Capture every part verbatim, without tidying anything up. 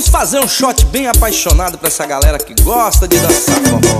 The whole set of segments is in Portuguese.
Vamos fazer um shot bem apaixonado pra essa galera que gosta de dançar forró.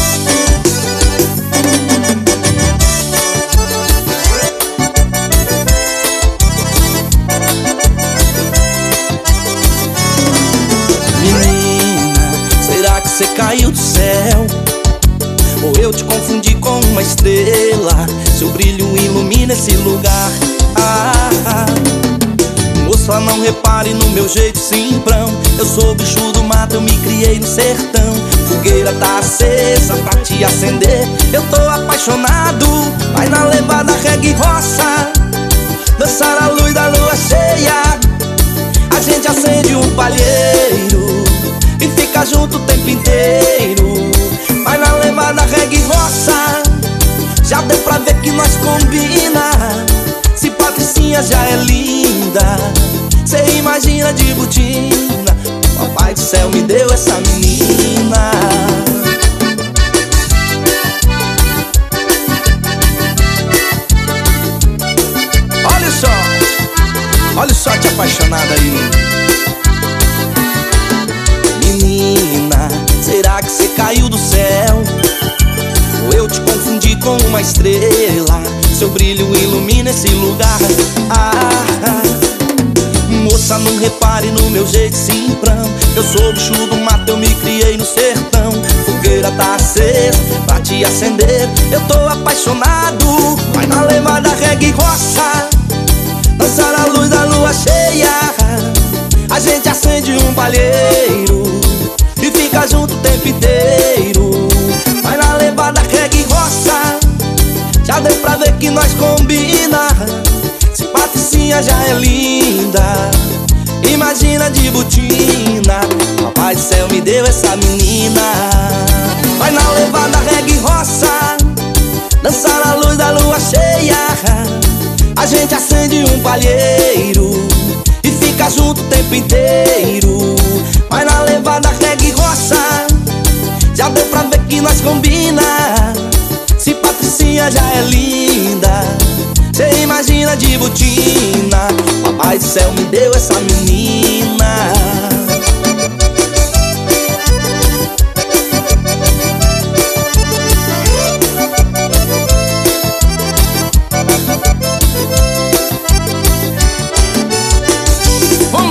Menina, será que você caiu do céu? Ou eu te confundi com uma estrela? Seu brilho ilumina esse lugar. Ah, ah. Moça, não repare no meu jeito simprão. Eu sou bicho do mato, eu me criei no sertão. Fogueira tá acesa pra te acender. Eu tô apaixonado, vai na levada reggae roça. Dançar a luz da lua cheia. A gente acende um palheiro e fica junto o tempo inteiro. Vai na levada reggae roça. Já deu pra ver que nós combina. Se Patricinha já é linda, cê imagina de botina. Papai do céu me deu essa menina. Olha o shot, olha o shot apaixonado aí. Menina, será que cê caiu do céu? Ou eu te confundi com uma estrela? Seu brilho ilumina esse lugar. Ah, ah. Moça, não repare no meu jeito simprão. Eu sou bicho do mato, eu me criei no sertão. Fogueira tá acesa pra te acender. Eu tô apaixonado, vai na levada reggae roça. Dançar a luz da lua cheia. A gente acende um palheiro e fica junto o tempo inteiro. Vai na levada reggae roça. Já deu pra ver que nós combina. Se Patricinha já é linda, imagina de botina. Papai do céu me deu essa menina. Vai na levada reggae roça. Dançar a luz da lua cheia. A gente acende um palheiro e fica junto o tempo inteiro. Vai na levada reggae roça. Já deu pra ver que nós combina. Se Patricinha já é linda, cê imagina de botina. Papai do céu me deu essa menina.